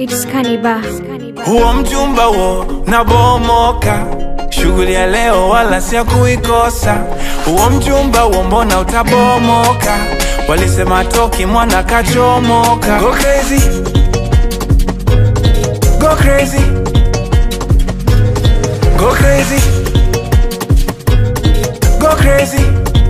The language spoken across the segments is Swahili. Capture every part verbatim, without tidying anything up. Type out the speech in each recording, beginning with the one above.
It's Cannibal. Huo mchumba huo na bomoka, shughuli ya leo wala si ya kuikosa. Huo mchumba huo mbona utabomoka, walisema toki mwana kachomoka. Go crazy, go crazy, go crazy, go crazy.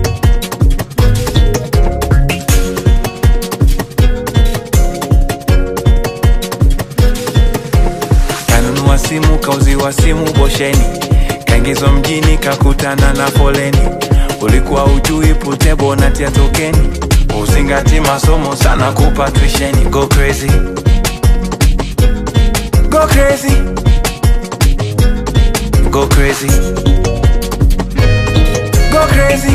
Kanunua simu kauziwa simu bosheni, kaingizwa mjini kakutana na foleni. Ulikuwa ujui putebo na tia tokeni, uzingati masomo sana kupa tuisheni. Go crazy, go crazy, go crazy, go crazy.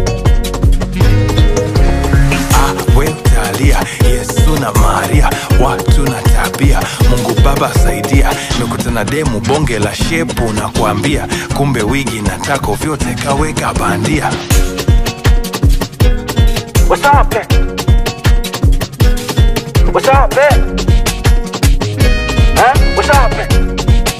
Ah, we utalia, Yesu na Maria, watu na tabia, Mungu Baba saidia. Nimekutana demu bonge la shepu na kuambia, kumbe wigi na tako vyote kaweka bandia. What's up, man? What's up, man? Huh? What's up, man?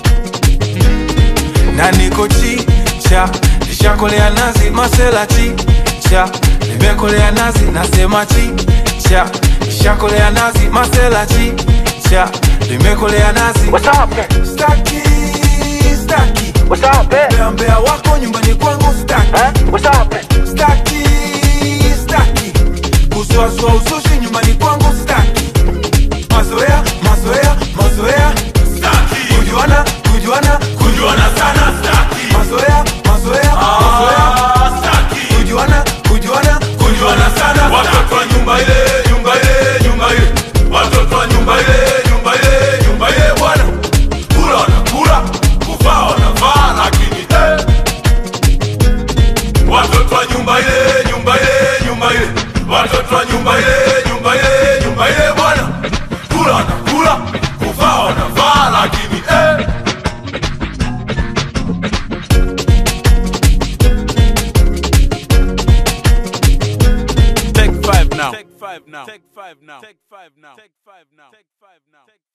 Na niko chicha, nishakolea nazi masela chicha. Nimekolea nazi nasema chicha, nishakolea nazi masela chicha. Nimekolea nazi. What's up, man? Staki, staki. What's up, man? Mbea mbea wako nyumbani kwangu staki. Huh? What's up, man? Staki, staki. Kusuasua usushi nyumbani kwangu staki. Mazoea, mazoea, mazoea staki. Kujuana, kujuana, kujuana sana staki. Mazoea, mazoea, mazoea staki. Kujuana, kujuana, kujuana sana. Watoto wa nyumba ile, nyumba ile, nyumba ile. Watoto wa nyumba ile, nyumba ile, nyumba ile bwana. Kula wanakula, kuvaa wanavaa, lakini eh. Watoto wa nyumba ile, nyumba ile, nyumba ile. Watoto wa nyumba ile, nyumba ile, nyumba ile bwana. Kula wanakula, kuvaa wanavaa, lakini eh. Take five now. Take five now. Take five now. Take five now. Take five now. Take five now.